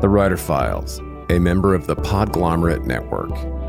The Writer Files, a member of the Podglomerate Network.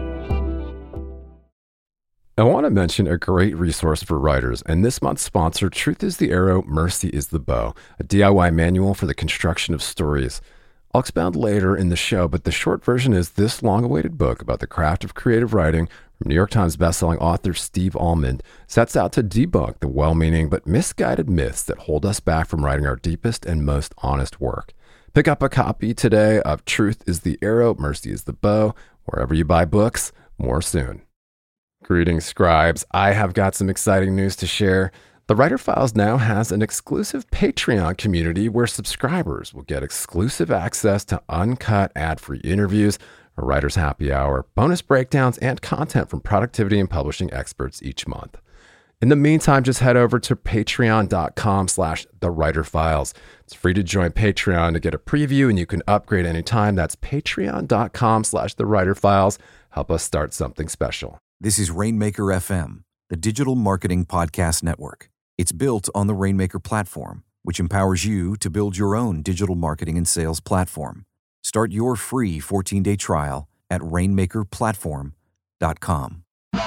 I want to mention a great resource for writers, and this month's sponsor, Truth is the Arrow, Mercy is the Bow, a DIY manual for the construction of stories. I'll expound later in the show, but the short version is this long-awaited book about the craft of creative writing from New York Times bestselling author Steve Almond sets out to debunk the well-meaning but misguided myths that hold us back from writing our deepest and most honest work. Pick up a copy today of Truth is the Arrow, Mercy is the Bow, wherever you buy books. More soon. Greetings, scribes. I have got some exciting news to share. The Writer Files now has an exclusive Patreon community where subscribers will get exclusive access to uncut ad-free interviews, a writer's happy hour, bonus breakdowns, and content from productivity and publishing experts each month. In the meantime, just head over to patreon.com/thewriterfiles. It's free to join Patreon to get a preview, and you can upgrade anytime. That's patreon.com/thewriterfiles. Help us start something special. This is Rainmaker FM, the digital marketing podcast network. It's built on the Rainmaker platform, which empowers you to build your own digital marketing and sales platform. Start your free 14-day trial at rainmakerplatform.com.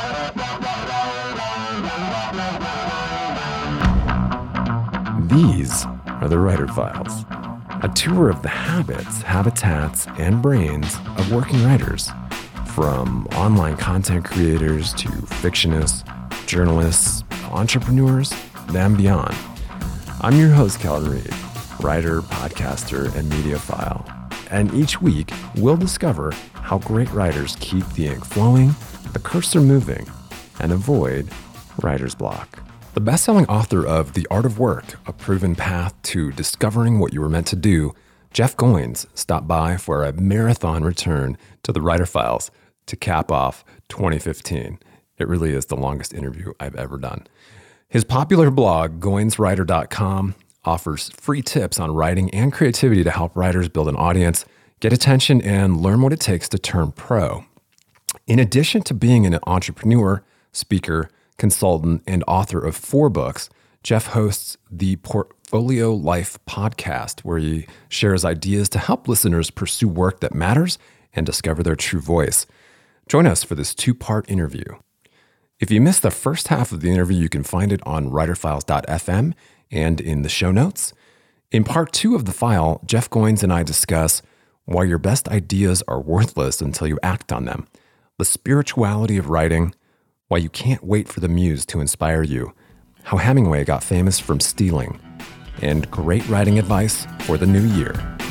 These are the Writer Files, a tour of the habits, habitats, and brains of working writers, from online content creators to fictionists, journalists, entrepreneurs, and beyond. I'm your host, Calvin Reed, writer, podcaster, and mediophile. And each week, we'll discover how great writers keep the ink flowing, the cursor moving, and avoid writer's block. The best-selling author of The Art of Work, A Proven Path to Discovering What You Were Meant to Do, Jeff Goins, stopped by for a marathon return to the Writer Files to cap off 2015. It really is the longest interview I've ever done. His popular blog, GoinsWriter.com, offers free tips on writing and creativity to help writers build an audience, get attention, and learn what it takes to turn pro. In addition to being an entrepreneur, speaker, consultant, and author of 4 books, Jeff hosts the Portfolio Life podcast, where he shares ideas to help listeners pursue work that matters and discover their true voice. Join us for this 2-part interview. If you missed the first half of the interview, you can find it on writerfiles.fm and in the show notes. In part 2 of the file, Jeff Goins and I discuss why your best ideas are worthless until you act on them, the spirituality of writing, why you can't wait for the muse to inspire you, how Hemingway got famous from stealing, and great writing advice for the new year.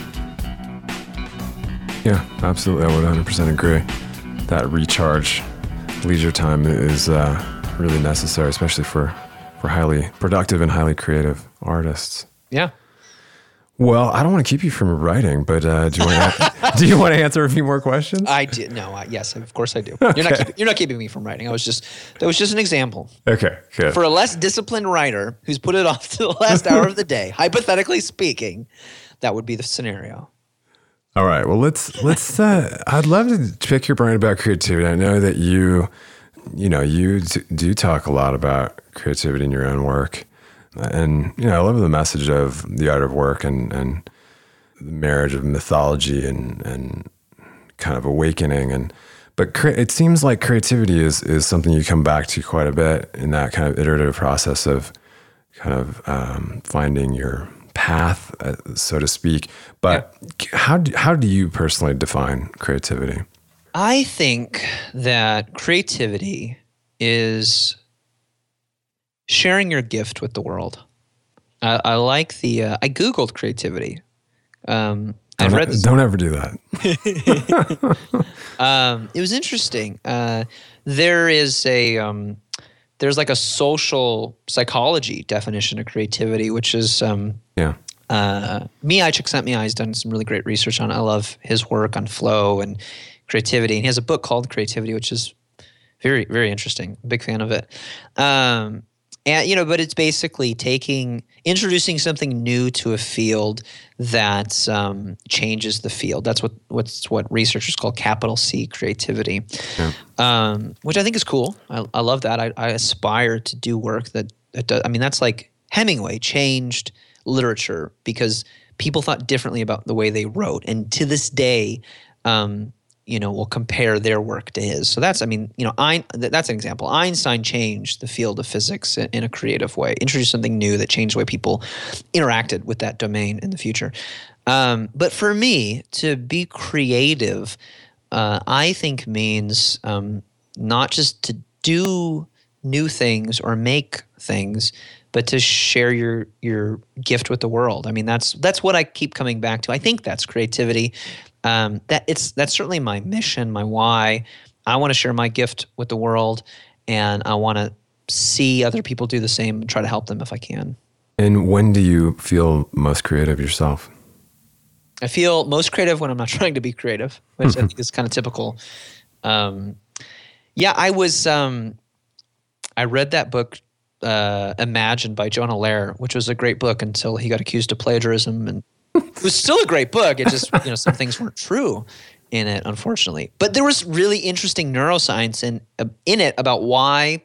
Yeah, absolutely. I would 100% agree. That recharge leisure time is really necessary, especially for highly productive and highly creative artists. Yeah. Well, I don't want to keep you from writing, but do you want to answer a few more questions? I do. No, yes, of course I do. Okay. You're not keeping me from writing. That was just an example. Okay, good. For a less disciplined writer who's put it off to the last hour of the day, hypothetically speaking, that would be the scenario. All right. Well, let's. I'd love to pick your brain about creativity. I know that you do talk a lot about creativity in your own work. And, I love the message of The Art of Work and the marriage of mythology and kind of awakening. But it seems like creativity is something you come back to quite a bit in that kind of iterative process of kind of finding your path, so to speak. But how do you personally define creativity? I think that creativity is sharing your gift with the world. I like I Googled creativity. Don't ever do that. It was interesting. There's like a social psychology definition of creativity, which is Mihaly Csikszentmihalyi has done some really great research on it. I love his work on flow and creativity, and he has a book called Creativity, which is very, very interesting. Big fan of it. But it's basically introducing something new to a field that changes the field. That's what researchers call capital C creativity, which I think is cool. I love that. I aspire to do work that does. I mean, that's like Hemingway changed literature because people thought differently about the way they wrote, and to this day, will compare their work to his. So that's, that's an example. Einstein changed the field of physics in a creative way, introduced something new that changed the way people interacted with that domain in the future. But for me, to be creative, I think means not just to do new things or make things, but to share your gift with the world. I mean, that's what I keep coming back to. I think that's creativity. That's certainly my mission, my why. I want to share my gift with the world, and I want to see other people do the same and try to help them if I can. And when do you feel most creative yourself? I feel most creative when I'm not trying to be creative, which I think is kind of typical. I read that book, Imagine by Jonah Lehrer, which was a great book until he got accused of plagiarism, and it was still a great book. It just, some things weren't true in it, unfortunately. But there was really interesting neuroscience in it about why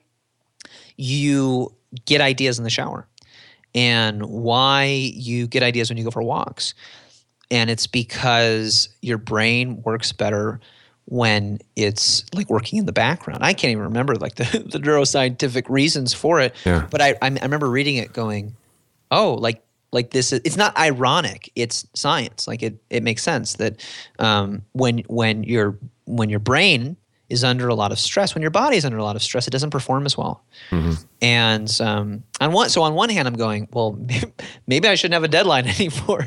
you get ideas in the shower and why you get ideas when you go for walks. And it's because your brain works better when it's like working in the background. I can't even remember like the neuroscientific reasons for it. Yeah. But I remember reading it going, oh, like this is, it's not ironic, it's science. Like it makes sense that when your brain is under a lot of stress, when your body is under a lot of stress, it doesn't perform as well. Mm-hmm. And on one hand, I'm going, well, maybe I shouldn't have a deadline anymore.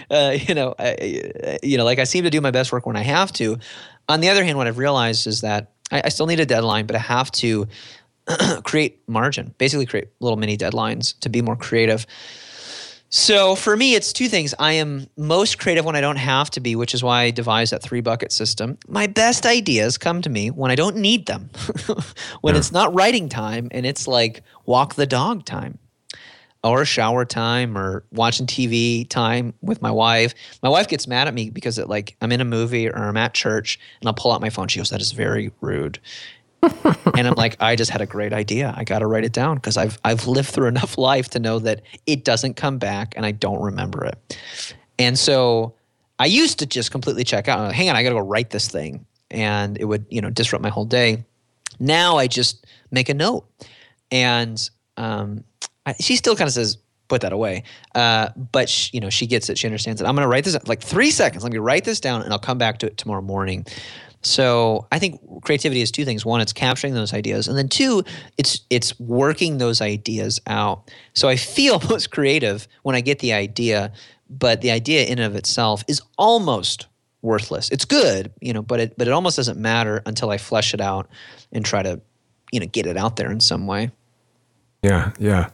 Like I seem to do my best work when I have to. On the other hand, what I've realized is that I still need a deadline, but I have to create margin, basically create little mini deadlines to be more creative. So for me, it's two things. I am most creative when I don't have to be, which is why I devised that 3-bucket system. My best ideas come to me when I don't need them, when it's not writing time and it's like walk the dog time or shower time or watching TV time with my wife. My wife gets mad at me because I'm in a movie or I'm at church and I'll pull out my phone. She goes, "That is very rude." And I'm like, I just had a great idea. I got to write it down because I've lived through enough life to know that it doesn't come back and I don't remember it. And so I used to just completely check out. Hang on, I got to go write this thing. And it would, disrupt my whole day. Now I just make a note. And she still kind of says, put that away. But she gets it. She understands it. I'm going to write this, like 3 seconds. Let me write this down and I'll come back to it tomorrow morning. So I think creativity is two things. One, it's capturing those ideas. And then two, it's working those ideas out. So I feel most creative when I get the idea, but the idea in and of itself is almost worthless. It's good, but it almost doesn't matter until I flesh it out and try to, get it out there in some way. Yeah, yeah.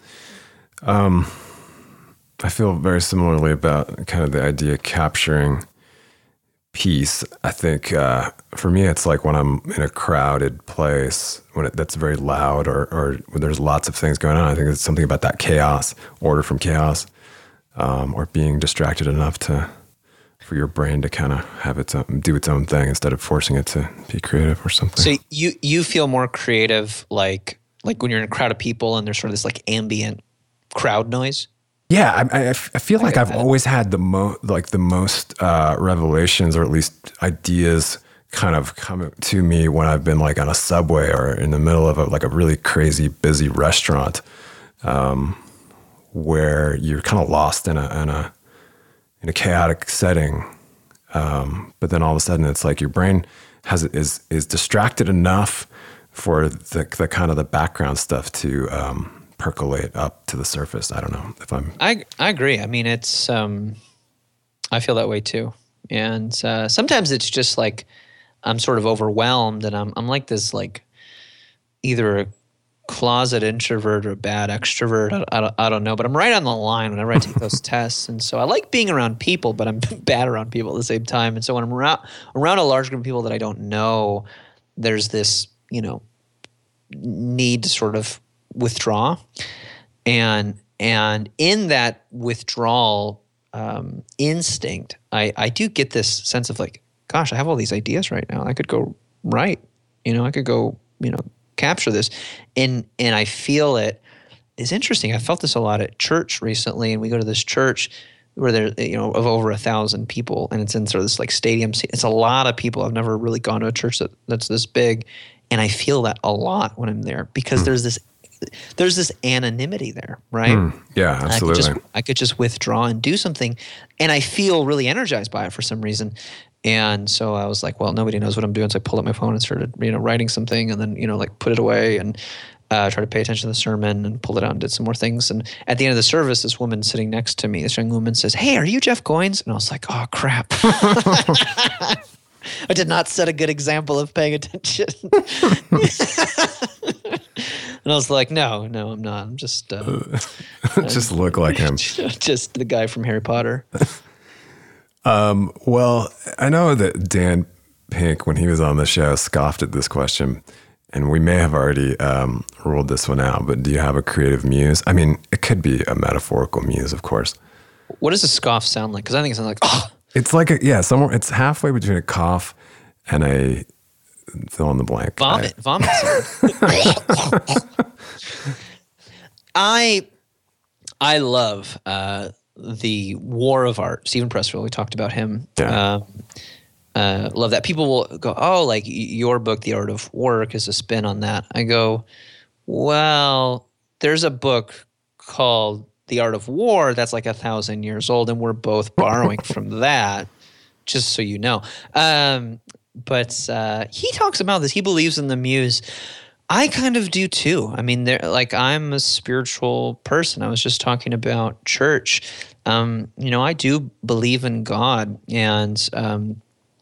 I feel very similarly about kind of the idea of capturing piece. I think for me, it's like when I'm in a crowded place, that's very loud or when there's lots of things going on. I think it's something about that chaos, order from chaos, or being distracted enough for your brain to kind of have do its own thing instead of forcing it to be creative or something. So you feel more creative like when you're in a crowd of people and there's sort of this like ambient crowd noise? Yeah, I feel like I've always had the most revelations or at least ideas kind of come to me when I've been like on a subway or in the middle of a really crazy busy restaurant, where you're kind of lost in a chaotic setting, but then all of a sudden it's like your brain is distracted enough for the kind of the background stuff to percolate up to the surface. I don't know if I agree. I mean, it's I feel that way too. And sometimes it's just like I'm sort of overwhelmed and I'm like this like either a closet introvert or a bad extrovert. I don't know, but I'm right on the line whenever I take those tests. And so I like being around people, but I'm bad around people at the same time. And so when I'm around a large group of people that I don't know, there's this, need to sort of withdraw. And in that withdrawal instinct, I do get this sense of like, gosh, I have all these ideas right now. I could go write, I could go, capture this. And I feel it is interesting. I felt this a lot at church recently, and we go to this church where there, of over 1,000 people, and it's in sort of this like stadium. It's a lot of people. I've never really gone to a church that's this big, and I feel that a lot when I'm there because there's this anonymity there, right? Yeah, absolutely. I could just withdraw and do something, and I feel really energized by it for some reason. And so I was like, well, nobody knows what I'm doing, so I pulled up my phone and started, writing something, and then like put it away and. Try to pay attention to the sermon and pulled it out and did some more things. And at the end of the service, this woman sitting next to me, this young woman says, "Hey, are you Jeff Goins?" And I was like, oh, crap. I did not set a good example of paying attention. And I was like, no, I'm not. I'm just... just look like him. Just the guy from Harry Potter. Well, I know that Dan Pink, when he was on the show, scoffed at this question. And we may have already ruled this one out, but do you have a creative muse? I mean, it could be a metaphorical muse, of course. What does a scoff sound like? Because I think it sounds like, oh. It's like, somewhere, it's halfway between a cough and a fill in the blank. Vomit sound. I love the War of Art. Stephen Pressfield, we talked about him. Yeah. Love that. People will go, oh, like your book, The Art of Work, is a spin on that. I go, well, there's a book called The Art of War that's like 1,000 years old, and we're both borrowing from that, just so you know. But he talks about this. He believes in the muse. I kind of do too. I mean, I'm a spiritual person. I was just talking about church. I do believe in God, and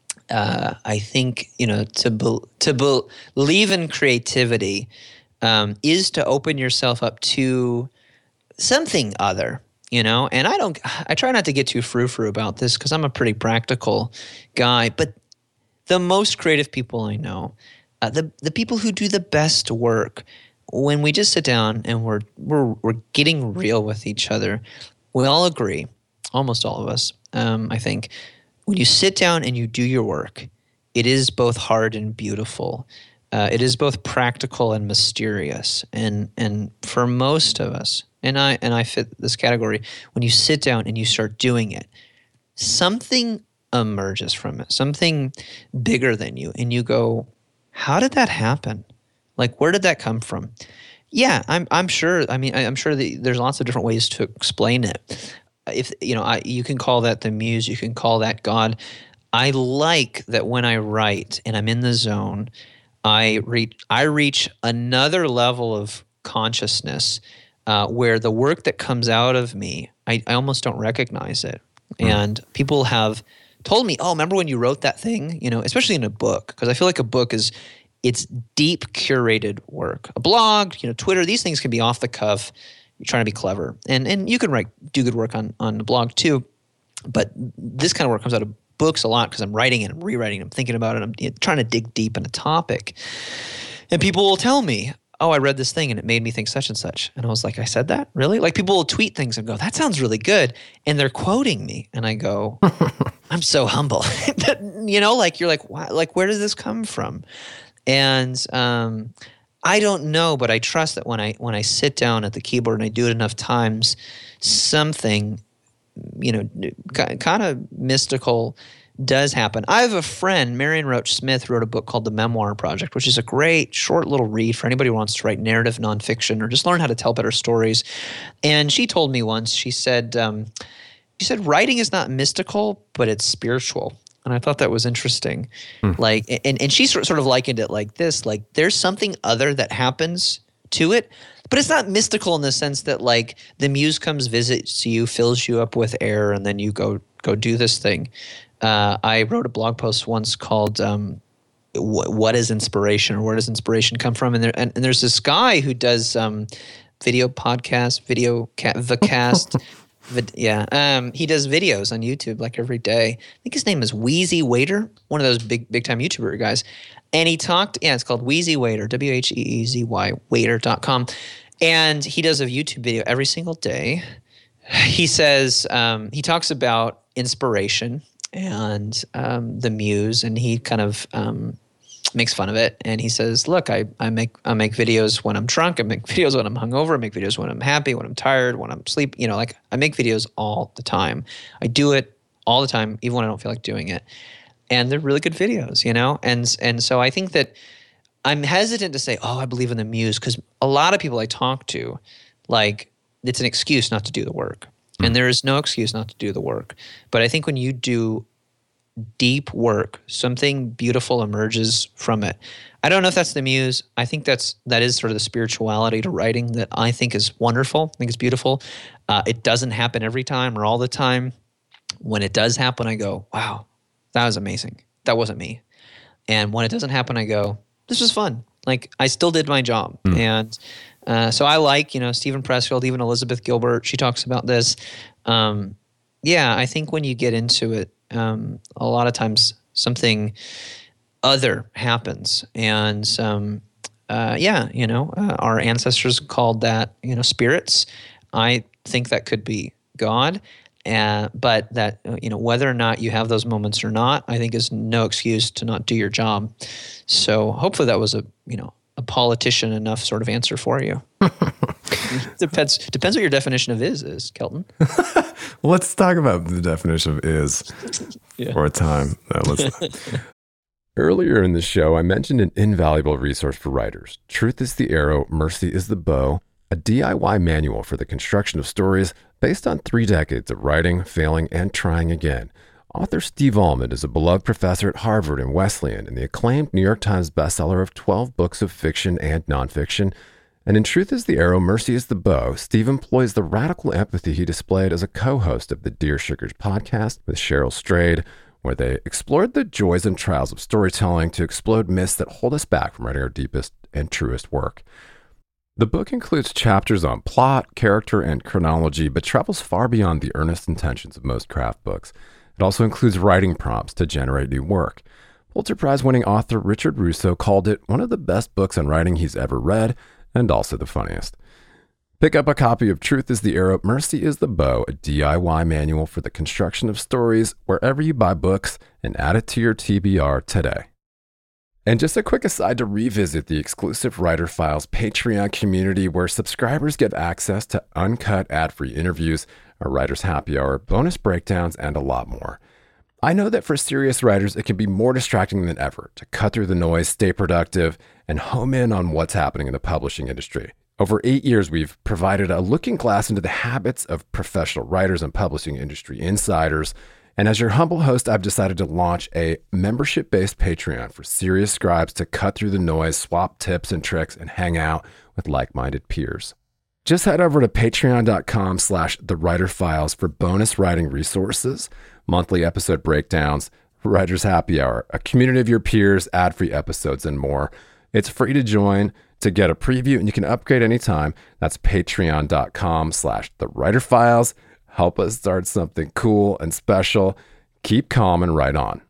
I think, to believe in creativity is to open yourself up to something other, and I try not to get too frou-frou about this because I'm a pretty practical guy, but the most creative people I know, the people who do the best work, when we just sit down and we're getting real with each other, we all agree, almost all of us, I think, when you sit down and you do your work, it is both hard and beautiful. It is both practical and mysterious. And for most of us, and I fit this category, when you sit down and you start doing it, something emerges from it, something bigger than you, and you go, how did that happen? Like, where did that come from? Yeah, I'm sure. I mean, I'm sure that there's lots of different ways to explain it. If you can call that the muse, you can call that God. I like that when I write and I'm in the zone, I reach another level of consciousness where the work that comes out of me, I almost don't recognize it. And people have told me, "Oh, remember when you wrote that thing?" Especially in a book, because I feel like a book it's deep curated work. A blog, Twitter, these things can be off the cuff. You're trying to be clever, and you can do good work on the blog too. But this kind of work comes out of books a lot because I'm writing it, I'm rewriting it, I'm thinking about it, I'm trying to dig deep in a topic. And people will tell me, "Oh, I read this thing and it made me think such and such." And I was like, "I said that? Really?" Like people will tweet things and go, "That sounds really good." And they're quoting me. And I go, I'm so humble. Like you're like, wow, like where does this come from? And I don't know, but I trust that when I sit down at the keyboard and I do it enough times, something, kind of mystical does happen. I have a friend, Marion Roach Smith, wrote a book called The Memoir Project, which is a great short little read for anybody who wants to write narrative nonfiction or just learn how to tell better stories. And she told me once, she said, writing is not mystical, but it's spiritual. And I thought that was interesting. Like, and she sort of likened it like this, like there's something other that happens to it, but it's not mystical in the sense that like the muse comes, visits you, fills you up with air, and then you go do this thing. I wrote a blog post once called "What is inspiration?" or "Where does inspiration come from?" And there's this guy who does video podcasts, Vcast. He does videos on YouTube like every day. I think his name is Wheezy Waiter, one of those big time YouTuber guys. And he talked, it's called Wheezy Waiter, Wheezy, waiter.com. And he does a YouTube video every single day. He says, he talks about inspiration and the muse, and he kind of makes fun of it, and he says, "Look, I make videos when I'm drunk. I make videos when I'm hungover. I make videos when I'm happy, when I'm tired, when I'm asleep. Like I make videos all the time. I do it all the time, even when I don't feel like doing it. And they're really good videos, And so I think that I'm hesitant to say, oh, I believe in the muse, because a lot of people I talk to, like, it's an excuse not to do the work, and there is no excuse not to do the work. But I think when you do deep work, something beautiful emerges from it. I don't know if that's the muse. I think that is sort of the spirituality to writing that I think is wonderful. I think it's beautiful. It doesn't happen every time or all the time. When it does happen, I go, wow, that was amazing. That wasn't me. And when it doesn't happen, I go, this was fun. Like, I still did my job. And so I like, Stephen Pressfield, even Elizabeth Gilbert, she talks about this. I think when you get into it, a lot of times something other happens. And our ancestors called that, spirits. I think that could be God. But that, whether or not you have those moments or not, I think is no excuse to not do your job. So hopefully that was a politician enough sort of answer for you. Depends what your definition of is, Kelton. Let's talk about the definition of is for a time. Earlier in the show, I mentioned an invaluable resource for writers. Truth is the arrow, mercy is the bow, a DIY manual for the construction of stories based on 3 decades of writing, failing, and trying again. Author Steve Almond is a beloved professor at Harvard and Wesleyan and the acclaimed New York Times bestseller of 12 books of fiction and nonfiction. And in Truth is the Arrow, Mercy is the Bow, Steve employs the radical empathy he displayed as a co-host of the Dear Sugars podcast with Cheryl Strayed, where they explored the joys and trials of storytelling to explode myths that hold us back from writing our deepest and truest work. The book includes chapters on plot, character, and chronology, but travels far beyond the earnest intentions of most craft books. It also includes writing prompts to generate new work. Pulitzer Prize-winning author Richard Russo called it one of the best books on writing he's ever read, and also the funniest. Pick up a copy of Truth is the Arrow, Mercy is the Bow, a DIY manual for the construction of stories, wherever you buy books, and add it to your TBR today. And just a quick aside to revisit the exclusive Writer Files Patreon community, where subscribers get access to uncut ad-free interviews, a writer's happy hour, bonus breakdowns, and a lot more. I know that for serious writers, it can be more distracting than ever to cut through the noise, stay productive, and home in on what's happening in the publishing industry. Over 8 years, we've provided a looking glass into the habits of professional writers and publishing industry insiders. And as your humble host, I've decided to launch a membership-based Patreon for serious scribes to cut through the noise, swap tips and tricks, and hang out with like-minded peers. Just head over to patreon.com/thewriterfiles for bonus writing resources, monthly episode breakdowns, writer's happy hour, a community of your peers, ad-free episodes, and more. It's free to join, to get a preview, and you can upgrade anytime. That's patreon.com/thewriterfiles. Help us start something cool and special. Keep calm and write on.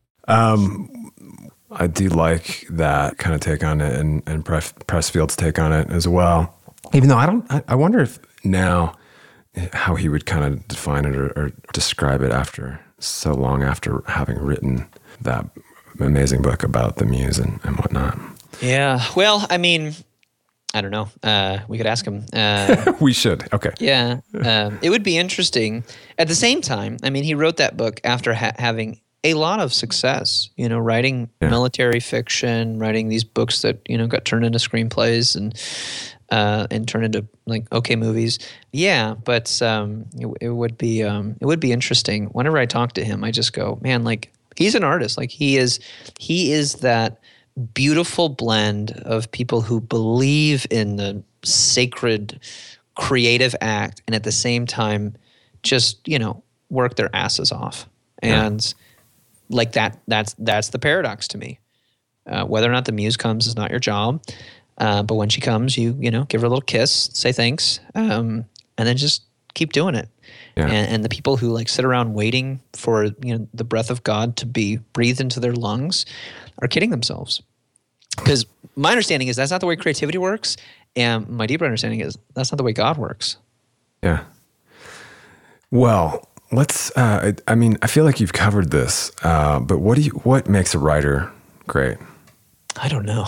I do like that kind of take on it, and Pressfield's take on it as well. Even though I wonder if now how he would kind of define it or describe it after so long after having written that amazing book about the muse and whatnot. Yeah. Well, I mean, I don't know. We could ask him. We should. Okay. Yeah. It would be interesting. At the same time, I mean, he wrote that book after having a lot of success, writing military fiction, writing these books that, got turned into screenplays and turned into like okay movies. Yeah. But it would be interesting. Whenever I talk to him, I just go, man, like he's an artist. Like he is that beautiful blend of people who believe in the sacred creative act and at the same time just, work their asses off. And like that's the paradox to me. Whether or not the muse comes is not your job. But when she comes, you give her a little kiss, say thanks, and then just keep doing it. Yeah. And the people who like sit around waiting for, the breath of God to be breathed into their lungs are kidding themselves. Because my understanding is that's not the way creativity works. And my deeper understanding is that's not the way God works. Yeah. Well, let's, I feel like you've covered this, but what makes a writer great? I don't know.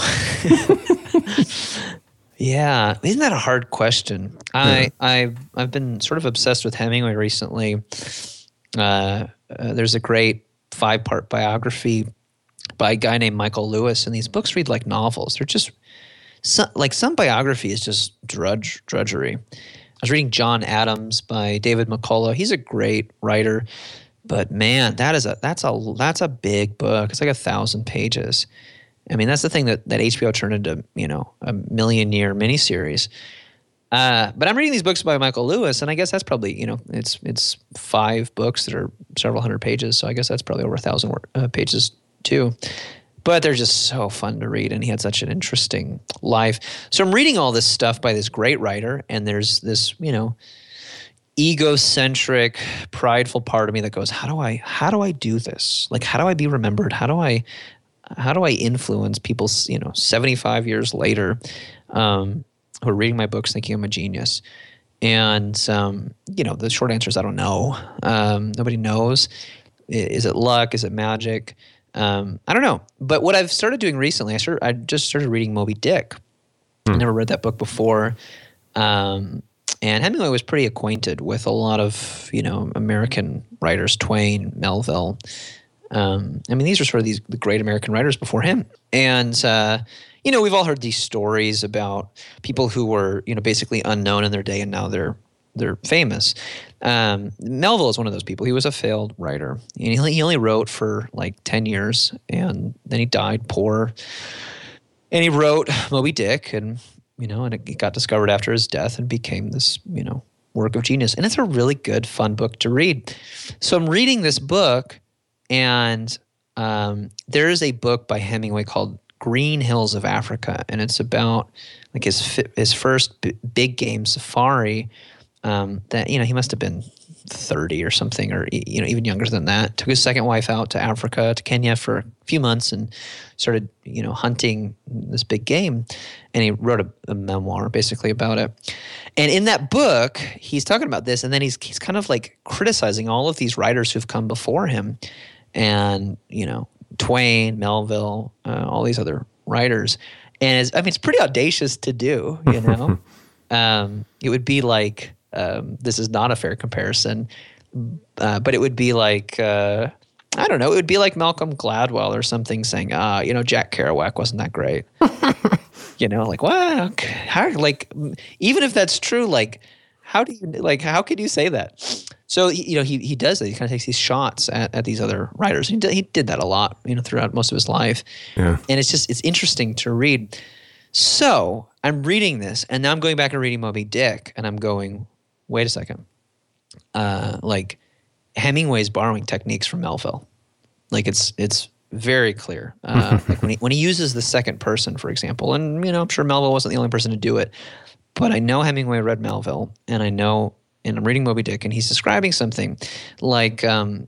Yeah, isn't that a hard question? I've been sort of obsessed with Hemingway recently. There's a great 5-part biography by a guy named Michael Lewis, and these books read like novels. They're just some biography is just drudgery. I was reading John Adams by David McCullough. He's a great writer, but man, that's a big book. It's like 1,000 pages. I mean, that's the thing that HBO turned into, a million-year miniseries. But I'm reading these books by Michael Lewis, and I guess that's probably, it's 5 books that are several hundred pages, so I guess that's probably over 1,000 pages too. But they're just so fun to read, and he had such an interesting life. So I'm reading all this stuff by this great writer, and there's this, egocentric, prideful part of me that goes, how do I do this? Like, how do I be remembered? How do I influence people, 75 years later, who are reading my books thinking I'm a genius? And, the short answer is I don't know. Nobody knows. Is it luck? Is it magic? I don't know. But what I've started doing recently, I just started reading Moby Dick. I never read that book before. And Hemingway was pretty acquainted with a lot of, American writers, Twain, Melville. These are sort of the great American writers before him. And, we've all heard these stories about people who were, basically unknown in their day and now they're famous. Melville is one of those people. He was a failed writer. And he only wrote for like 10 years and then he died poor. And he wrote Moby Dick and it got discovered after his death and became this, work of genius. And it's a really good, fun book to read. So I'm reading this book. And there is a book by Hemingway called Green Hills of Africa, and it's about like his first big game safari. That he must have been 30 or something, or even younger than that. Took his second wife out to Africa, to Kenya for a few months, and started hunting this big game. And he wrote a memoir basically about it. And in that book, he's talking about this, and then he's kind of like criticizing all of these writers who've come before him. And, Twain, Melville, all these other writers. And it's pretty audacious to do, It would be like, this is not a fair comparison, but it would be like, I don't know, it would be like Malcolm Gladwell or something saying, Jack Kerouac wasn't that great. Like, what? How, like, even if that's true, like, how could you say that? So, he does that. He kind of takes these shots at these other writers. He did that a lot, throughout most of his life. Yeah. And it's interesting to read. So I'm reading this, and now I'm going back and reading Moby Dick, and I'm going, wait a second. Like, Hemingway's borrowing techniques from Melville. Like, it's very clear. Like when he uses the second person, for example, and, I'm sure Melville wasn't the only person to do it, but I know Hemingway read Melville, and I'm reading Moby Dick, and he's describing something like, when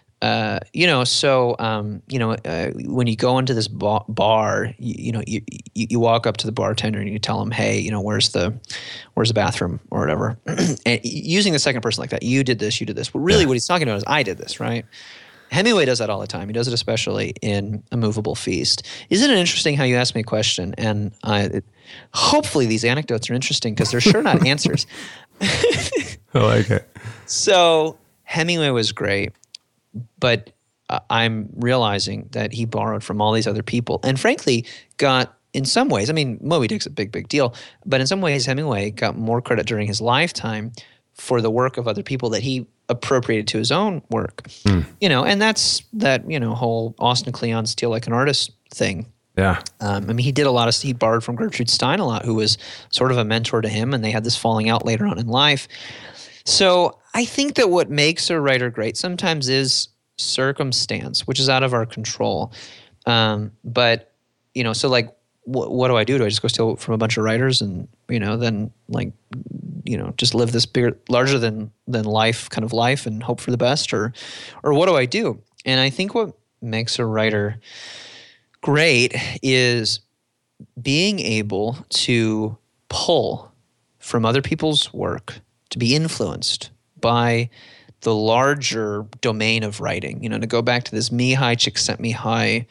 you go into this bar, you walk up to the bartender and you tell him, hey, where's the bathroom or whatever, and using the second person like that, you did this. But really, what he's talking about is I did this, right? Hemingway does that all the time. He does it especially in A Movable Feast. Isn't it interesting how you asked me a question, and hopefully these anecdotes are interesting because they're sure not answers. I like it. So Hemingway was great, but I'm realizing that he borrowed from all these other people and frankly got, in some ways, Moby Dick's a big deal, but in some ways Hemingway got more credit during his lifetime for the work of other people that he appropriated to his own work. And that's that, whole Austin Kleon steal like an artist thing. Yeah. He did he borrowed from Gertrude Stein a lot, who was sort of a mentor to him, and they had this falling out later on in life. So I think that what makes a writer great sometimes is circumstance, which is out of our control. But, so like, what do I do? Do I just go steal from a bunch of writers and, then like, just live this bigger, larger than life kind of life and hope for the best, or what do I do? And I think what makes a writer great is being able to pull from other people's work, to be influenced by the larger domain of writing. To go back to this Mihaly Csikszentmihalyi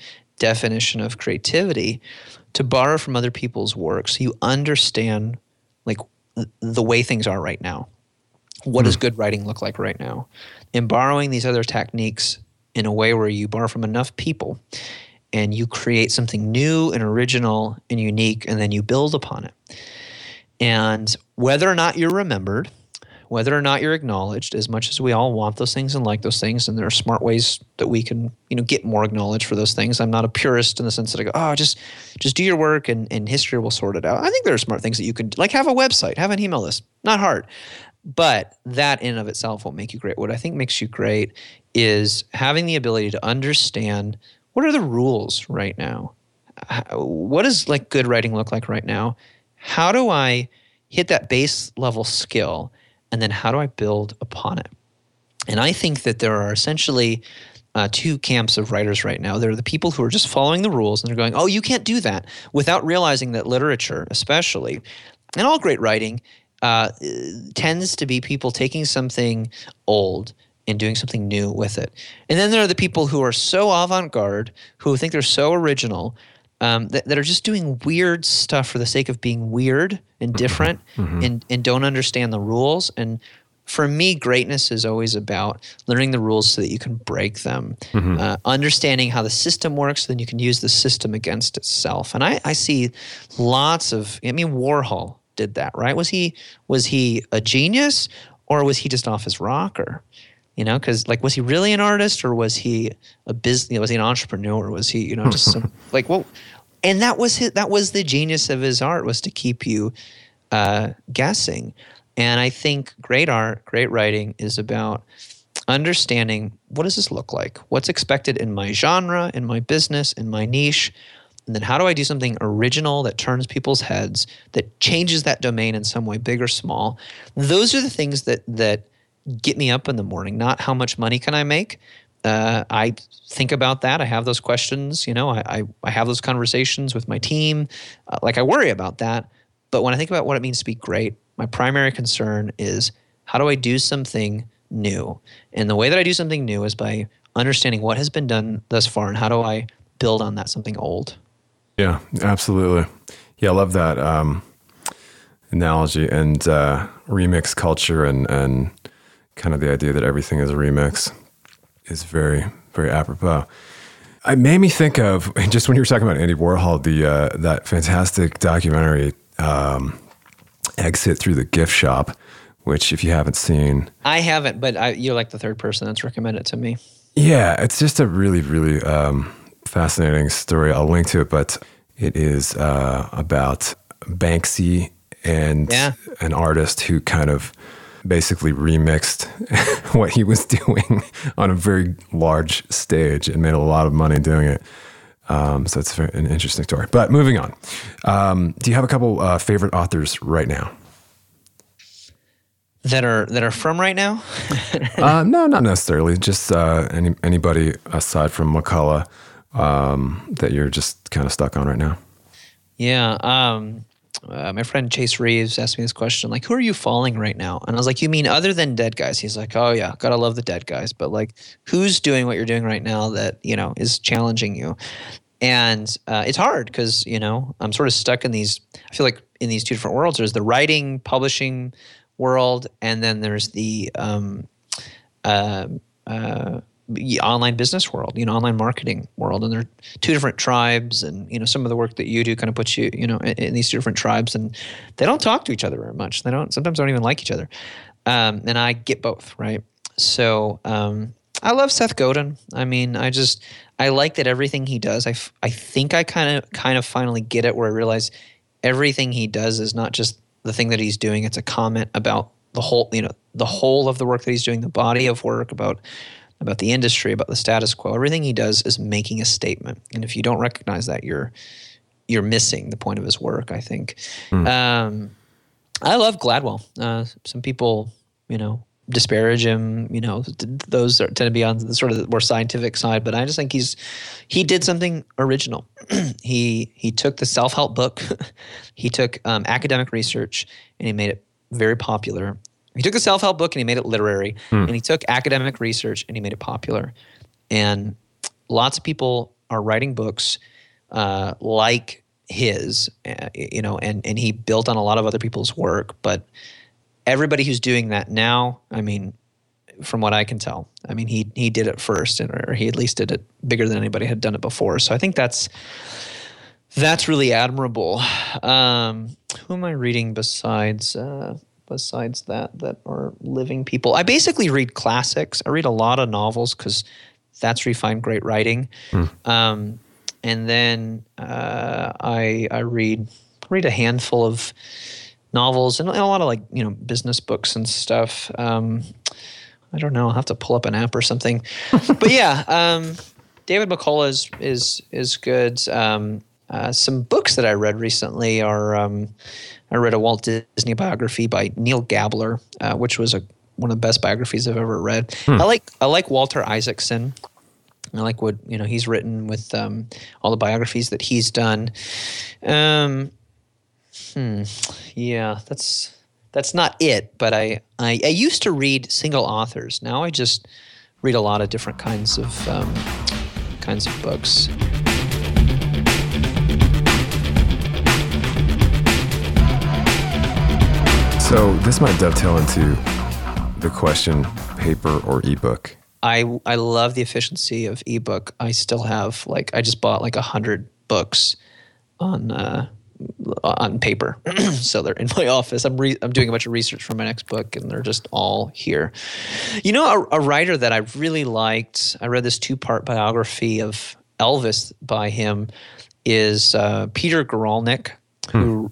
definition of creativity to borrow from other people's work so you understand like the way things are right now. What does good writing look like right now? And borrowing these other techniques in a way where you borrow from enough people and you create something new and original and unique, and then you build upon it. And whether or not you're remembered, whether or not you're acknowledged, as much as we all want those things and like those things, and there are smart ways that we can, get more acknowledged for those things. I'm not a purist in the sense that I go, just do your work and history will sort it out. I think there are smart things that you can, like have a website, have an email list, not hard. But that in and of itself won't make you great. What I think makes you great is having the ability to understand what are the rules right now? What does like good writing look like right now? How do I hit that base level skill? And then how do I build upon it? And I think that there are essentially two camps of writers right now. There are the people who are just following the rules and they're going, oh, you can't do that, without realizing that literature especially, and all great writing, tends to be people taking something old and doing something new with it. And then there are the people who are so avant-garde, who think they're so original, that are just doing weird stuff for the sake of being weird and different, and don't understand the rules. And for me, greatness is always about learning the rules so that you can break them, understanding how the system works, so then you can use the system against itself. And I see lots of, Warhol did that, right? Was he a genius, or was he just off his rocker? Because was he really an artist, or was he was he an entrepreneur? Was he, just some, and that was the genius of his art, was to keep you guessing. And I think great art, great writing is about understanding, what does this look like? What's expected in my genre, in my business, in my niche? And then how do I do something original that turns people's heads, that changes that domain in some way, big or small? Those are the things that get me up in the morning, not how much money can I make. I think about that. I have those questions, I have those conversations with my team. I worry about that. But when I think about what it means to be great, my primary concern is, how do I do something new? And the way that I do something new is by understanding what has been done thus far, and how do I build on that something old? Yeah, absolutely. Yeah, I love that analogy, and remix culture and kind of the idea that everything is a remix is very, very apropos. It made me think of, just when you were talking about Andy Warhol, that fantastic documentary, Exit Through the Gift Shop, which if you haven't seen. I haven't, but you're like the third person that's recommended it to me. Yeah, it's just a really, really fascinating story. I'll link to it, but it is about Banksy and an artist who kind of basically remixed what he was doing on a very large stage and made a lot of money doing it. So it's an interesting story. But moving on, do you have a couple favorite authors right now? That are from right now? No, not necessarily. Just anybody aside from McCullough that you're just kind of stuck on right now. Yeah. My friend Chase Reeves asked me this question, who are you following right now? And I was like, you mean other than Dead Guys? He's like, oh yeah, gotta love the Dead Guys. But who's doing what you're doing right now that, is challenging you? And it's hard because, I'm sort of stuck in these, I feel like in these two different worlds. There's the writing, publishing world, and then there's the online business world, online marketing world. And they're two different tribes, and, some of the work that you do kind of puts you, in these two different tribes, and they don't talk to each other very much. They sometimes don't even like each other. And I get both, right? So I love Seth Godin. I like that everything he does. I think I kind of finally get it, where I realize everything he does is not just the thing that he's doing. It's a comment about the whole of the work that he's doing, the body of work, about the industry, about the status quo. Everything he does is making a statement. And if you don't recognize that, you're missing the point of his work, I think. I love Gladwell. Some people, disparage him. Those tend to be on the sort of the more scientific side, but I just think he did something original. He took the self-help book, he took academic research, and he made it very popular. He took the self-help book and he made it literary, and he took academic research and he made it popular. And lots of people are writing books like his, and he built on a lot of other people's work. But everybody who's doing that now, I mean, from what I can tell, I mean, he did it first, or he at least did it bigger than anybody had done it before. So I think that's really admirable. Who am I reading besides that are living people? I basically read classics. I read a lot of novels because that's where you find great writing. And then I read a handful of novels and a lot of business books and stuff. I don't know. I'll have to pull up an app or something. But yeah, David McCullough is good. Some books that I read recently are I read a Walt Disney biography by Neil Gabler, which was one of the best biographies I've ever read. I like Walter Isaacson. I like what he's written with all the biographies that he's done. Yeah, that's not it. But I used to read single authors. Now I just read a lot of different kinds of books. So this might dovetail into the question, paper or ebook. I love the efficiency of ebook. I still have I just bought 100 books on paper, so they're in my office. I'm doing a bunch of research for my next book, and they're just all here. A writer that I really liked. I read this 2-part biography of Elvis by him. Is Peter Guralnick, who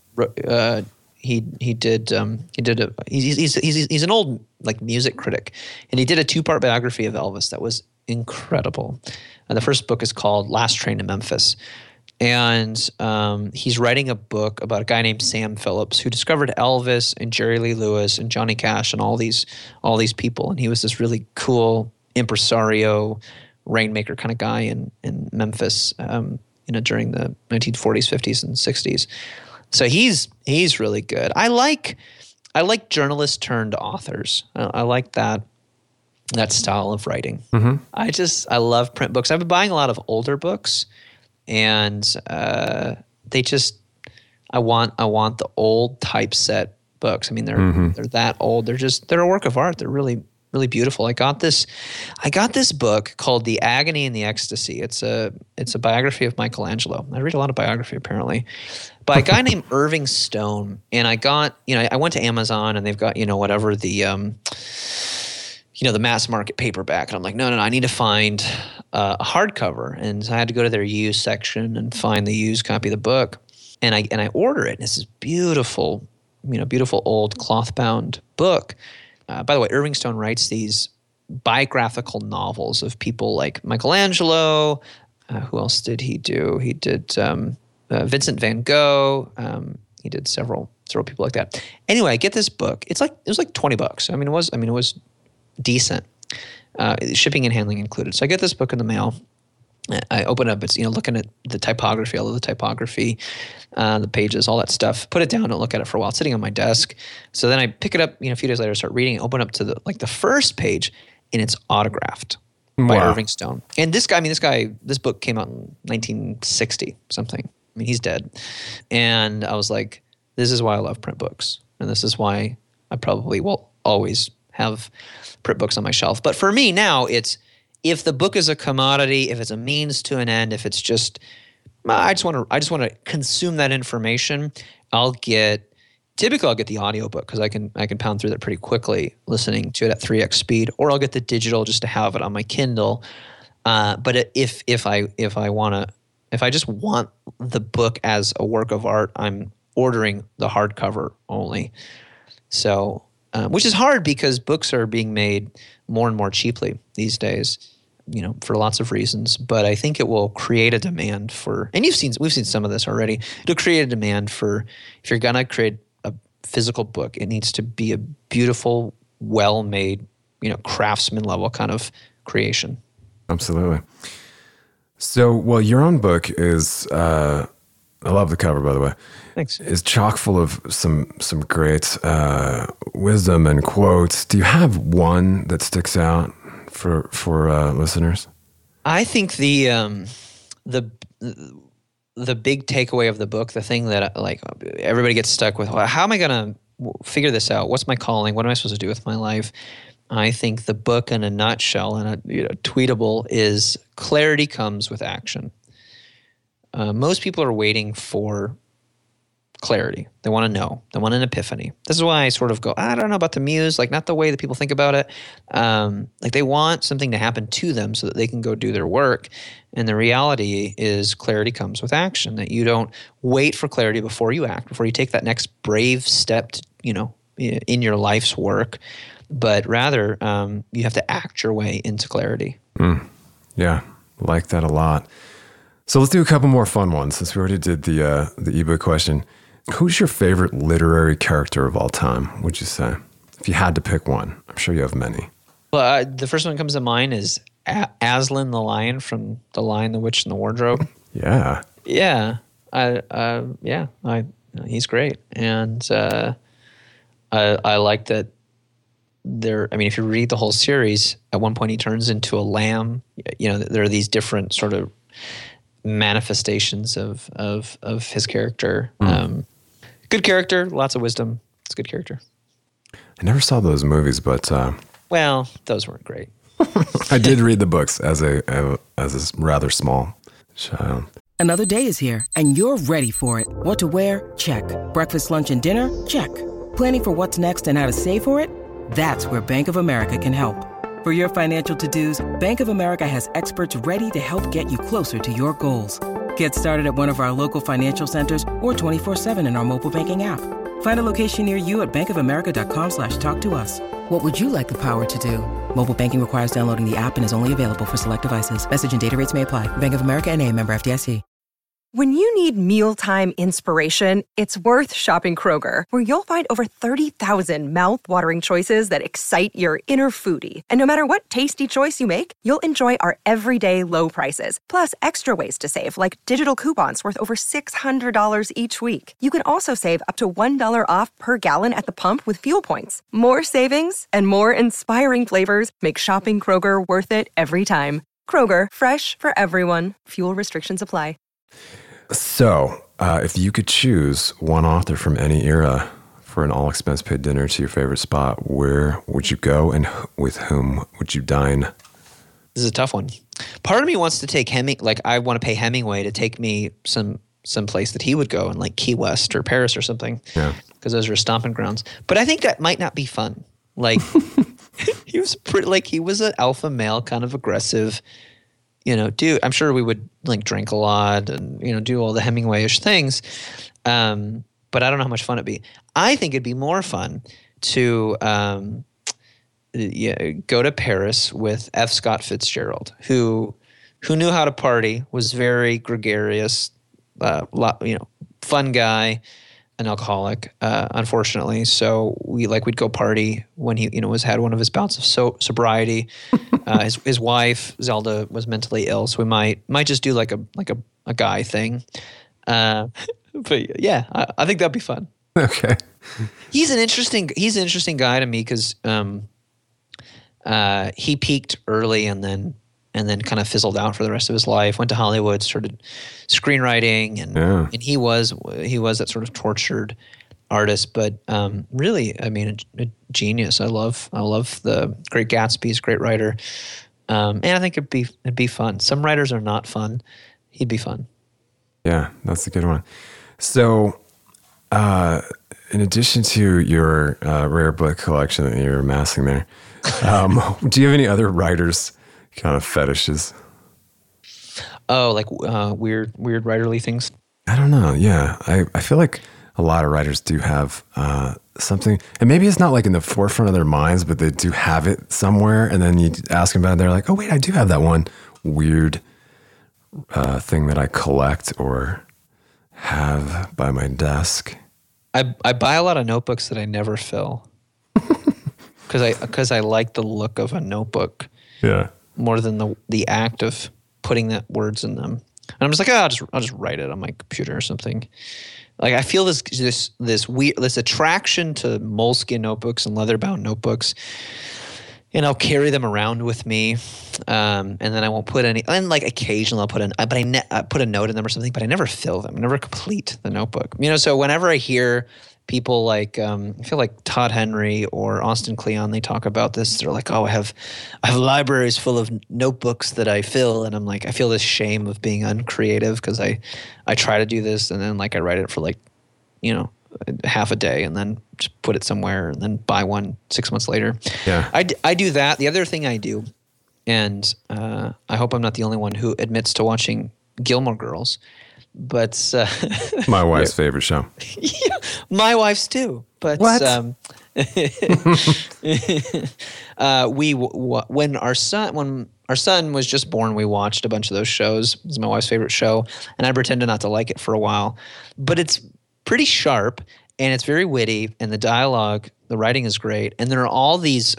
he's an old music critic, and he did a 2-part biography of Elvis that was incredible. And the first book is called Last Train to Memphis. And he's writing a book about a guy named Sam Phillips who discovered Elvis and Jerry Lee Lewis and Johnny Cash and all these people. And he was this really cool impresario, rainmaker kind of guy in Memphis, during the 1940s, 50s, and 60s. So he's really good. I like journalists turned authors. I like that style of writing. Mm-hmm. I love print books. I've been buying a lot of older books. And I want the old typeset books. I mean, they're that old. They're a work of art. They're really, really beautiful. I got this book called The Agony and the Ecstasy. It's a biography of Michelangelo. I read a lot of biography apparently, by a guy named Irving Stone. And I got, I went to Amazon and they've got, whatever the mass market paperback. And I'm like, no, I need to find a hardcover. And so I had to go to their used section and find the used copy of the book. And I order it. And it's this beautiful, beautiful old cloth-bound book. By the way, Irving Stone writes these biographical novels of people like Michelangelo. Who else did he do? He did Vincent van Gogh. He did several people like that. Anyway, I get this book. It was like $20. It was decent, shipping and handling included. So I get this book in the mail. I open it up. It's looking at the typography, all of the typography, the pages, all that stuff. Put it down and look at it for a while. It's sitting on my desk. So then I pick it up. A few days later, I start reading. Open up to the first page, and it's autographed by Irving Stone. And this book came out in 1960 something. I mean, he's dead. And I was like, this is why I love print books, and this is why I probably will always have print books on my shelf. But for me now, it's if the book is a commodity, if it's a means to an end, if it's just I just want to consume that information, typically I'll get the audiobook because I can pound through that pretty quickly listening to it at 3x speed, or I'll get the digital just to have it on my Kindle. But if I just want the book as a work of art, I'm ordering the hardcover only. So which is hard because books are being made more and more cheaply these days, for lots of reasons. But I think it will create a demand for, and we've seen some of this already. It'll create a demand for, if you're gonna create a physical book, it needs to be a beautiful, well-made, craftsman level kind of creation. Absolutely. So, your own book is, I love the cover, by the way. Thanks. Is chock full of some great wisdom and quotes. Do you have one that sticks out for listeners? I think the the big takeaway of the book, the thing that like everybody gets stuck with, well, how am I going to figure this out? What's my calling? What am I supposed to do with my life? I think the book in a nutshell and a tweetable is clarity comes with action. Most people are waiting for clarity. They want to know. They want an epiphany. This is why I sort of go, I don't know about the muse, like not the way that people think about it. Like they want something to happen to them so that they can go do their work. And the reality is clarity comes with action, that you don't wait for clarity before you act, before you take that next brave step to, in your life's work, but rather you have to act your way into clarity. Yeah, like that a lot. So let's do a couple more fun ones since we already did the ebook question. Who's your favorite literary character of all time, would you say? If you had to pick one. I'm sure you have many. Well, the first one that comes to mind is Aslan the Lion from The Lion, the Witch, and the Wardrobe. Yeah. Yeah. He's great. And I like that if you read the whole series, at one point he turns into a lamb. There are these different sort of manifestations of his character. Good character, lots of wisdom. It's a good character. I never saw those movies, but well, those weren't great. I did read the books as a rather small child. Another day is here, and you're ready for it. What to wear? Check. Breakfast, lunch, and dinner? Check. Planning for what's next and how to save for it? That's where Bank of America can help. For your financial to-dos, Bank of America has experts ready to help get you closer to your goals. Get started at one of our local financial centers or 24/7 in our mobile banking app. Find a location near you at bankofamerica.com/talktous. What would you like the power to do? Mobile banking requires downloading the app and is only available for select devices. Message and data rates may apply. Bank of America N.A., member FDIC. When you need mealtime inspiration, it's worth shopping Kroger, where you'll find over 30,000 mouth-watering choices that excite your inner foodie. And no matter what tasty choice you make, you'll enjoy our everyday low prices, plus extra ways to save, like digital coupons worth over $600 each week. You can also save up to $1 off per gallon at the pump with fuel points. More savings and more inspiring flavors make shopping Kroger worth it every time. Kroger, fresh for everyone. Fuel restrictions apply. So, if you could choose one author from any era for an all-expense-paid dinner to your favorite spot, where would you go and with whom would you dine? This is a tough one. Part of me wants to take I want to pay Hemingway to take me some place that he would go in, like Key West or Paris or something. Yeah. Because those are stomping grounds. But I think that might not be fun. Like, he was an alpha male, kind of aggressive, dude. I'm sure we would drink a lot and, do all the Hemingway-ish things. But I don't know how much fun it'd be. I think it'd be more fun to go to Paris with F. Scott Fitzgerald, who knew how to party, was very gregarious, fun guy, an alcoholic, unfortunately. So we'd go party when he, had one of his bouts of sobriety. His wife Zelda was mentally ill, so we might just do like a guy thing. But yeah, I think that'd be fun. Okay. He's an interesting guy to me because he peaked early and then kind of fizzled out for the rest of his life. Went to Hollywood, started screenwriting, and he was that sort of tortured artist, but really, a genius. I love the Great Gatsby. He's a great writer, and I think it'd be fun. Some writers are not fun. He'd be fun. Yeah, that's a good one. So, in addition to your rare book collection that you're amassing there, do you have any other writers' kind of fetishes? Oh, like weird writerly things? I don't know. Yeah, I feel like a lot of writers do have something, and maybe it's not like in the forefront of their minds, but they do have it somewhere. And then you ask them about it, they're like, "Oh, wait, I do have that one weird thing that I collect or have by my desk." I buy a lot of notebooks that I never fill because I like the look of a notebook. Yeah. More than the act of putting the words in them. And I'm just like, I'll just write it on my computer or something. Like I feel this attraction to moleskin notebooks and leather-bound notebooks. and I'll carry them around with me, and then I won't put any. And like occasionally I'll put I put a note in them or something, but I never fill them. I never complete the notebook. So whenever I hear people like I feel like Todd Henry or Austin Kleon, they talk about this. They're like, "Oh, I have libraries full of notebooks that I fill," and I'm like, I feel this shame of being uncreative because I try to do this and then like I write it for like, half a day and then just put it somewhere and then buy one 6 months later. Yeah, I do that. The other thing I do, and I hope I'm not the only one who admits to watching Gilmore Girls, but my wife's favorite show. Yeah, my wife's too. But what? When our son was just born, we watched a bunch of those shows. It was my wife's favorite show, and I pretended not to like it for a while. But it's pretty sharp, and it's very witty, and the dialogue, the writing is great, and there are all these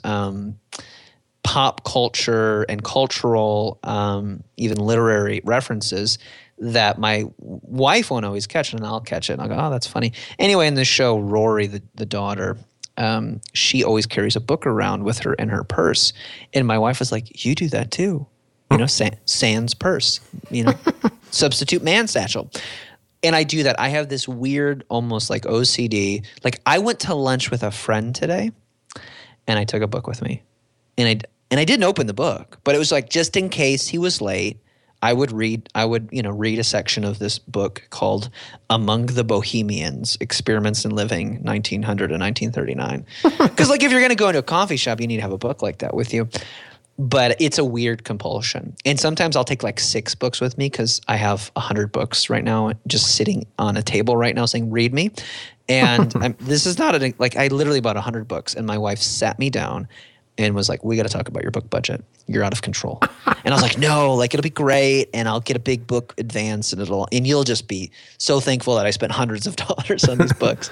pop culture and cultural, even literary references that my wife won't always catch, and I'll catch it. And I'll go, oh, that's funny. Anyway, in the show, Rory, the daughter, she always carries a book around with her in her purse. And my wife was like, you do that too. Sans purse, substitute man satchel. And I do that. I have this weird, almost like OCD. Like I went to lunch with a friend today and I took a book with me. And I didn't open the book, but it was like, just in case he was late, I would read a section of this book called Among the Bohemians, Experiments in Living, 1900 to 1939. Because like if you're going to go into a coffee shop, you need to have a book like that with you. But it's a weird compulsion. And sometimes I'll take like 6 books with me because I have 100 books right now just sitting on a table right now saying, read me. And this is not I literally bought 100 books and my wife sat me down and was like, we got to talk about your book budget. You're out of control. And I was like, no, like it'll be great. And I'll get a big book advance and you'll just be so thankful that I spent hundreds of dollars on these books.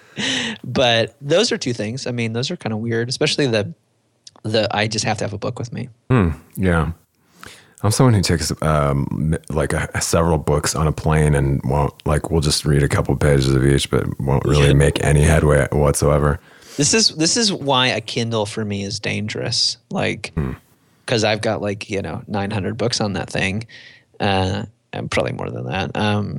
But those are 2 things. I mean, those are kind of weird, especially the I just have to have a book with me. Yeah. I'm someone who takes several books on a plane and we'll just read a couple pages of each, but won't really make any headway whatsoever. This is why a Kindle for me is dangerous. Like, because I've got 900 books on that thing, and probably more than that.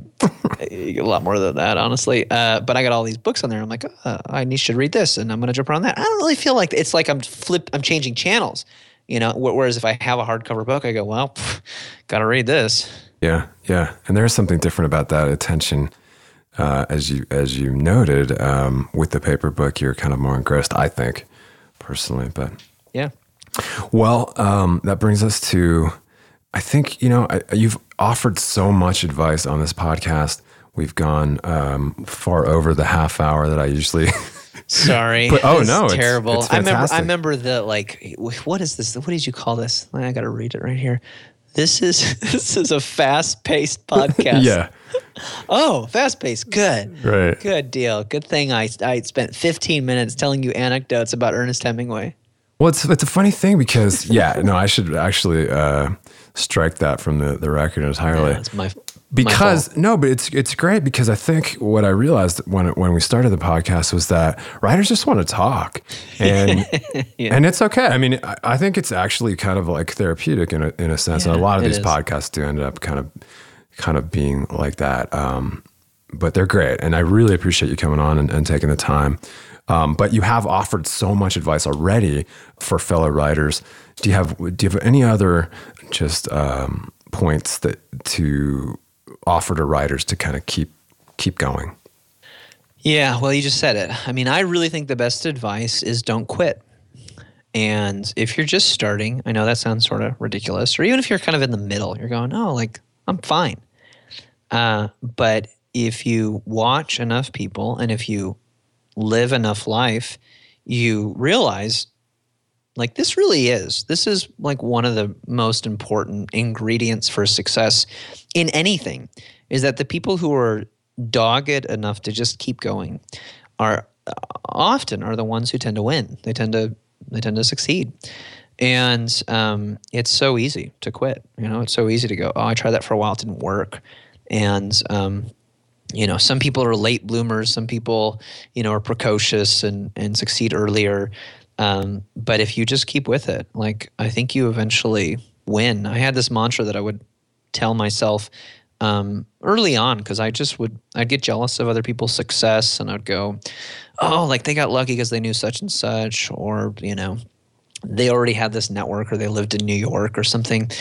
A lot more than that, honestly. But I got all these books on there. I'm like, I should read this, and I'm going to jump around that. I don't really feel like it's like I'm changing channels, Whereas if I have a hardcover book, I go, well, got to read this. Yeah, yeah, and there's something different about that attention. As you noted, with the paper book, you're kind of more engrossed, I think, personally. But yeah. Well, that brings us to, I think, you've offered so much advice on this podcast. We've gone far over the half hour that I usually. Sorry. But, no, it's terrible. It's fantastic. I remember what is this? What did you call this? I got to read it right here. This is a fast-paced podcast. Yeah. Oh, fast-paced. Good. Right. Good deal. Good thing I spent 15 minutes telling you anecdotes about Ernest Hemingway. Well, it's a funny thing because, I should actually strike that from the record entirely. Yeah, it's my fault. But it's great because I think what I realized when we started the podcast was that writers just want to talk, and and it's okay. I mean, I think it's actually kind of like therapeutic in a sense, and a lot of these podcasts do end up kind of being like that. But they're great, and I really appreciate you coming on and taking the time. But you have offered so much advice already for fellow writers. Do you have any other just points to offer to writers to kind of keep going? Yeah, well, you just said it. I mean, I really think the best advice is don't quit. And if you're just starting, I know that sounds sort of ridiculous, or even if you're kind of in the middle, you're going, oh, I'm fine. But if you watch enough people and if you live enough life, you realize this is like one of the most important ingredients for success in anything, is that the people who are dogged enough to just keep going are the ones who tend to win. They tend to succeed. And it's so easy to quit. It's so easy to go, oh, I tried that for a while, it didn't work. And some people are late bloomers, some people, are precocious and succeed earlier. But if you just keep with it, like, I think you eventually win. I had this mantra that I would tell myself early on, because I'd get jealous of other people's success, and I'd go, oh, like they got lucky because they knew such and such, or, you know, they already had this network, or they lived in New York or something.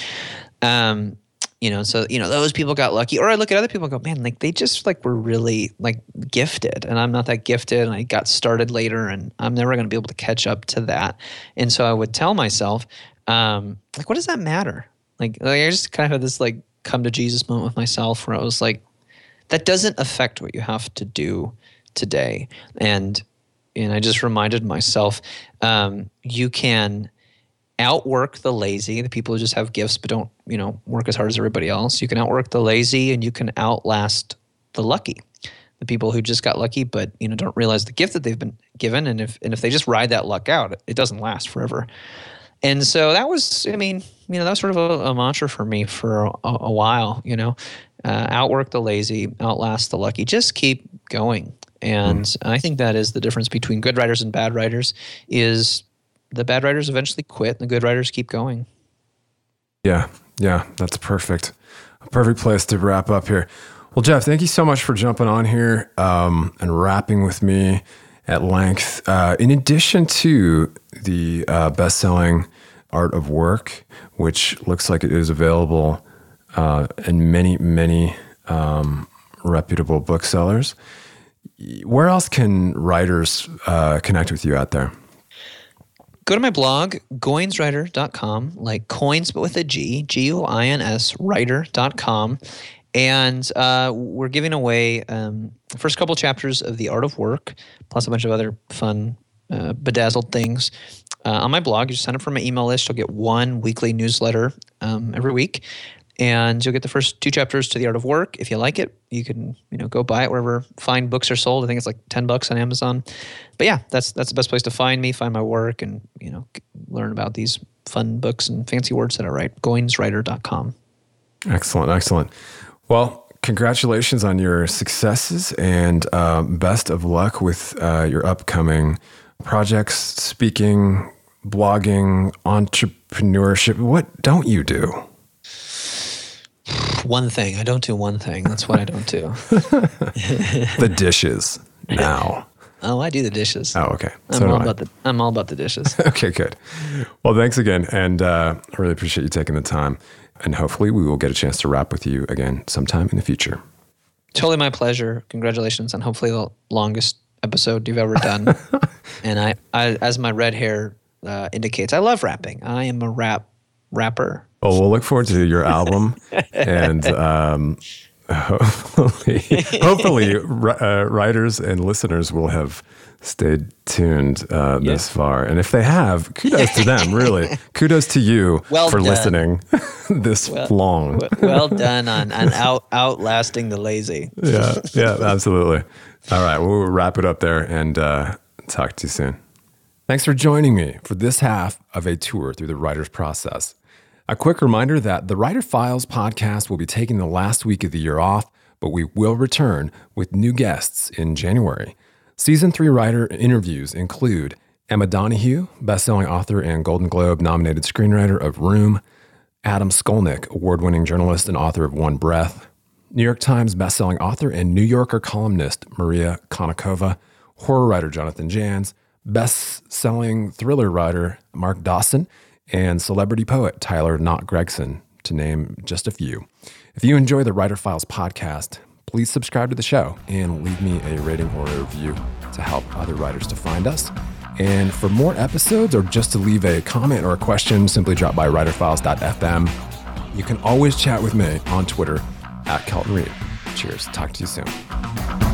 You know, so, you know, those people got lucky. Or I look at other people and go, man, like they just like were really like gifted, and I'm not that gifted, and I got started later, and I'm never going to be able to catch up to that. And so I would tell myself, like, what does that matter? Like I just kind of had this like come to Jesus moment with myself, where I was like, that doesn't affect what you have to do today. And I just reminded myself, you can outwork the lazy, the people who just have gifts but don't, you know, work as hard as everybody else. You can outwork the lazy, and you can outlast the lucky, the people who just got lucky but, you know, don't realize the gift that they've been given. And if they just ride that luck out, it doesn't last forever. And so that was, I mean, you know, that was sort of a mantra for me for a while, you know, outwork the lazy, outlast the lucky, just keep going. And I think that is the difference between good writers and bad writers, is the bad writers eventually quit and the good writers keep going. Yeah, that's perfect. A perfect place to wrap up here. Well, Jeff, thank you so much for jumping on here and rapping with me at length. In addition to the best-selling Art of Work, which looks like it is available in many, many reputable booksellers, where else can writers connect with you out there? Go to my blog, goinswriter.com, like coins but with a G, G-O-I-N-S, writer.com. And we're giving away the first couple chapters of The Art of Work, plus a bunch of other fun, bedazzled things. On my blog, you just sign up for my email list. You'll get one weekly newsletter every week. And you'll get the first 2 chapters to The Art of Work. If you like it, you can, you know, go buy it wherever fine books are sold. I think it's like $10 on Amazon. But yeah, that's the best place to find me, find my work, and, you know, learn about these fun books and fancy words that I write. goinswriter.com. Excellent. Well, congratulations on your successes, and best of luck with your upcoming projects, speaking, blogging, entrepreneurship. What don't you do? One thing. I don't do one thing. That's what I don't do. The dishes now. Oh, I do the dishes. Oh, okay. I'm all about the dishes. Okay, good. Well, thanks again. And I really appreciate you taking the time. And hopefully we will get a chance to rap with you again sometime in the future. Totally my pleasure. Congratulations on hopefully the longest episode you've ever done. And I, as my red hair indicates, I love rapping. I am a rapper. Well, we'll look forward to your album, and hopefully writers and listeners will have stayed tuned this far. And if they have, kudos to them, really. Kudos to you for listening this long. Well done on outlasting the lazy. Yeah, absolutely. All right, we'll wrap it up there and talk to you soon. Thanks for joining me for this half of a tour through the writer's process. A quick reminder that the Writer Files podcast will be taking the last week of the year off, but we will return with new guests in January. Season 3 writer interviews include Emma Donoghue, best-selling author and Golden Globe-nominated screenwriter of Room; Adam Skolnick, award-winning journalist and author of One Breath; New York Times best-selling author and New Yorker columnist Maria Konnikova; horror writer Jonathan Janz; best-selling thriller writer Mark Dawson; and celebrity poet Tyler Knott Gregson, to name just a few. If you enjoy the Writer Files podcast, please subscribe to the show and leave me a rating or a review to help other writers to find us. And for more episodes, or just to leave a comment or a question, simply drop by writerfiles.fm. You can always chat with me on Twitter @KeltonReid. Cheers. Talk to you soon.